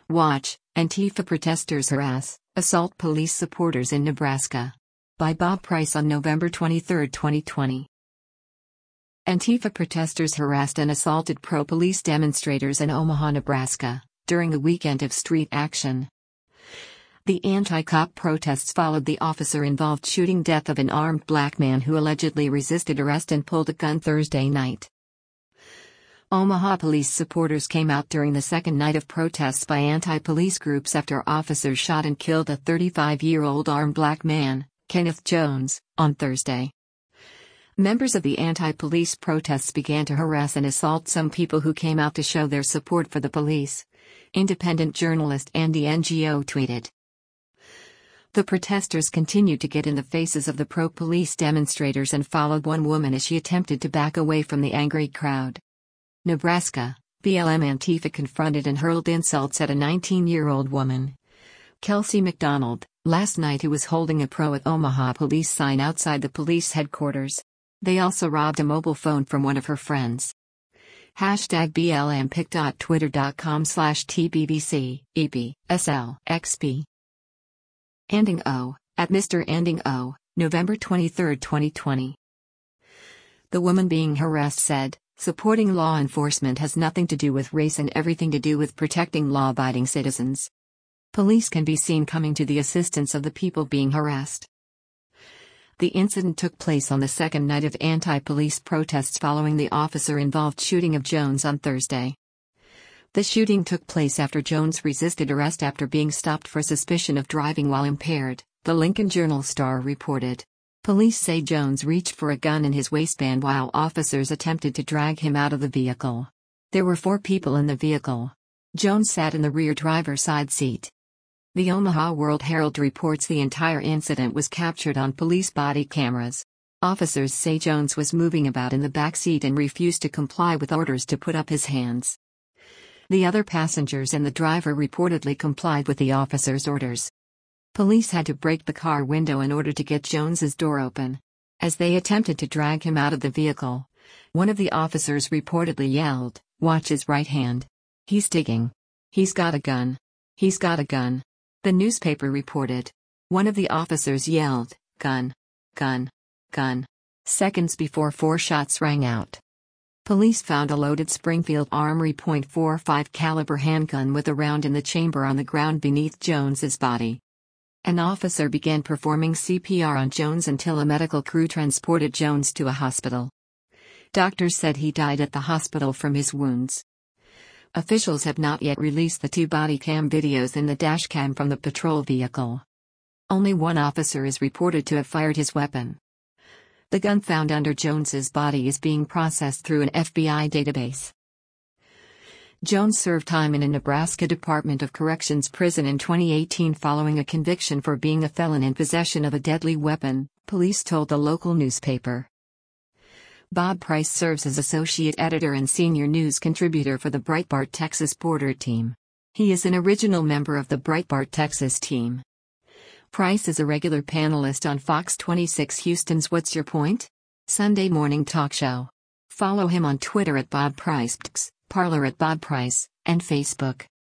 Watch, Antifa protesters harass, assault police supporters in Nebraska. By Bob Price on November 23, 2020. Antifa protesters harassed and assaulted pro-police demonstrators in Omaha, Nebraska, during a weekend of street action. The anti-cop protests followed the officer-involved shooting death of an armed black man who allegedly resisted arrest and pulled a gun Thursday night. Omaha police supporters came out during the second night of protests by anti-police groups after officers shot and killed a 35-year-old armed black man, Kenneth Jones, on Thursday. Members of the anti-police protests began to harass and assault some people who came out to show their support for the police. Independent journalist Andy Ngo tweeted. The protesters continued to get in the faces of the pro-police demonstrators and followed one woman as she attempted to back away from the angry crowd. Nebraska, BLM Antifa confronted and hurled insults at a 19-year-old woman, Kelsey McDonald, last night who was holding a Pro at Omaha police sign outside the police headquarters. They also robbed a mobile phone from one of her friends. #BLMpic.twitter.com/TBBC, EP, SL, XP. Anding O, at Mr. Anding O, November 23, 2020. The woman being harassed said, "Supporting law enforcement has nothing to do with race and everything to do with protecting law-abiding citizens. Police can be seen coming to the assistance of the people being harassed." The incident took place on the second night of anti-police protests following the officer-involved shooting of Jones on Thursday. The shooting took place after Jones resisted arrest after being stopped for suspicion of driving while impaired, the Lincoln Journal-Star reported. Police say Jones reached for a gun in his waistband while officers attempted to drag him out of the vehicle. There were 4 people in the vehicle. Jones sat in the rear driver's side seat. The Omaha World-Herald reports the entire incident was captured on police body cameras. Officers say Jones was moving about in the back seat and refused to comply with orders to put up his hands. The other passengers and the driver reportedly complied with the officers' orders. Police had to break the car window in order to get Jones's door open. As they attempted to drag him out of the vehicle, one of the officers reportedly yelled, "Watch his right hand. He's digging. He's got a gun. He's got a gun." The newspaper reported. One of the officers yelled, "Gun. Gun. Gun." Seconds before 4 shots rang out. Police found a loaded Springfield Armory .45 caliber handgun with a round in the chamber on the ground beneath Jones's body. An officer began performing CPR on Jones until a medical crew transported Jones to a hospital. Doctors said he died at the hospital from his wounds. Officials have not yet released the 2 body cam videos in the dashcam from the patrol vehicle. Only one officer is reported to have fired his weapon. The gun found under Jones's body is being processed through an FBI database. Jones served time in a Nebraska Department of Corrections prison in 2018 following a conviction for being a felon in possession of a deadly weapon, police told the local newspaper. Bob Price serves as associate editor and senior news contributor for the Breitbart Texas Border Team. He is an original member of the Breitbart Texas team. Price is a regular panelist on Fox 26 Houston's What's Your Point? Sunday morning talk show. Follow him on Twitter at Bob Price, Parler at Bob Price, and Facebook.